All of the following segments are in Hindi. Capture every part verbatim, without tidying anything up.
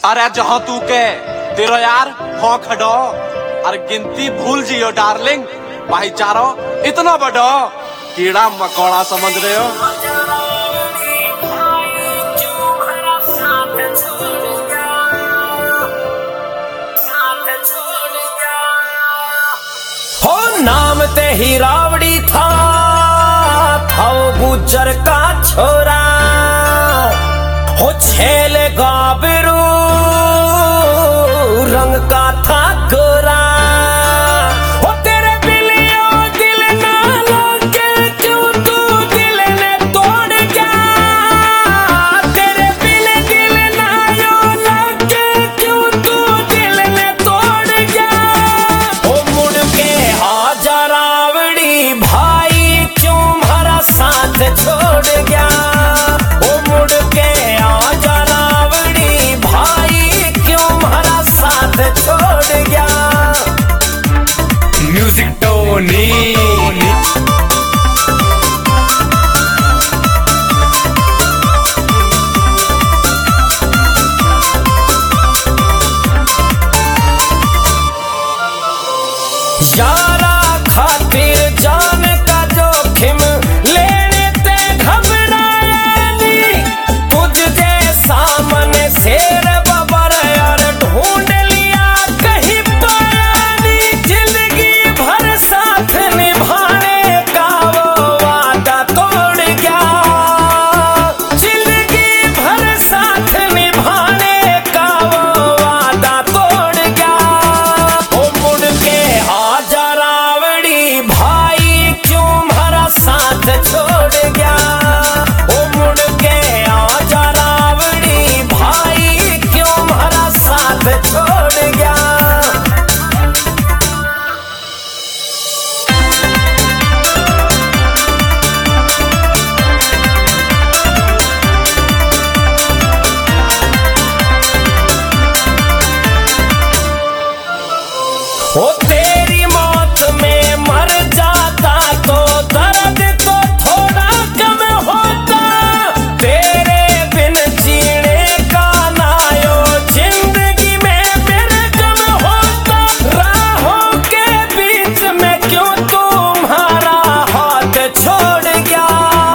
अरे जहाँ तू के तेरो यार हो खड़ो और गिनती भूल जियो डार्लिंग। भाईचारो इतना बड़ो कीड़ा मकोड़ा समझ रहे हो। हो नाम ते ही रावड़ी था, था वो गुजर का छोरा। हो छेल गाबरू रंग का था गोरा। हो तेरे बिलियो दिल ना लगे क्यों तू दिल ने तोड़ गया। तेरे बिल दिल ना यो लगे क्यों तू दिल ने तोड़ गया। हो मुड़ के आजा रावड़ी भाई क्यों हमारा साथ छोड़ गया। हो मुड़ के आजा रावड़ी भाई क्यों हमारा साथ छोड़ गया। म्यूजिक टोनी यारा खातिर जान का जोखिम लेने ते घबराया नी। तुझ जैसा मन शेर बबर यार ढूंढ लिया कहीं पाया नी। जिंदगी भर साथ निभाने का वो वादा तोड़ गया। जिंदगी भर साथ निभाने का वो वादा तोड़ गया। ओ मुड़ के आजा रावड़ी भाई क्यों हमारा साथ छोड़ गया। ओ मुड़ के आजा रावड़ी भाई क्यों हमारा साथ छोड़ गया। ओ तेरी मौत में मर जाता तो दर्द तो थोड़ा कम होता। तेरे बिन जीने का नायो जिंदगी में मेरे गम होता। राहों के बीच में क्यों तुम्हारा हाथ छोड़ गया।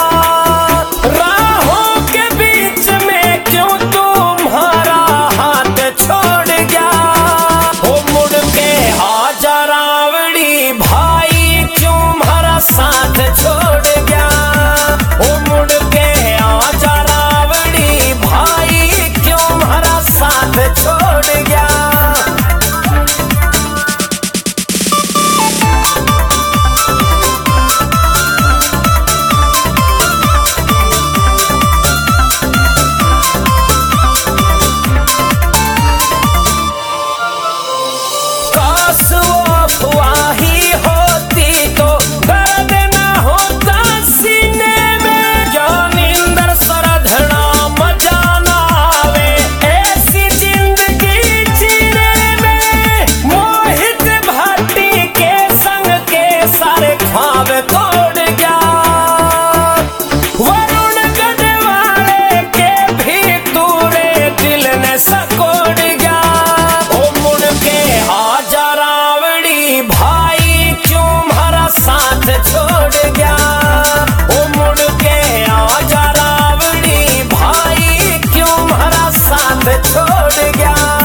राहों के बीच में क्यों तुम्हारा हाथ छोड़ गया। ओ मुड़ के आजा रावड़ी भाई क्यों हमारा साथ छोड़ गया। ओ मुड़ के आजा रावड़ी भाई क्यों हमारा साथ छोड़ गया। काश वो अफवाह ही होती तो दर्द ना होता सीने में। ज्ञानेंद्र सरधना मजा ना आवे ऐसी जिंदगी जीने में। मोहित भाटी के संग के सारे ख्वाब तोड़ गया। वरुण गढ़वाले के भी तूरे दिल ने सकोड़ गया। ओ मुड़ के आजा रावड़ी भाई क्यों हमारा साथ छोड़ गया। ओ मुड़ के आजा रावड़ी भाई क्यों हमारा साथ छोड़ गया।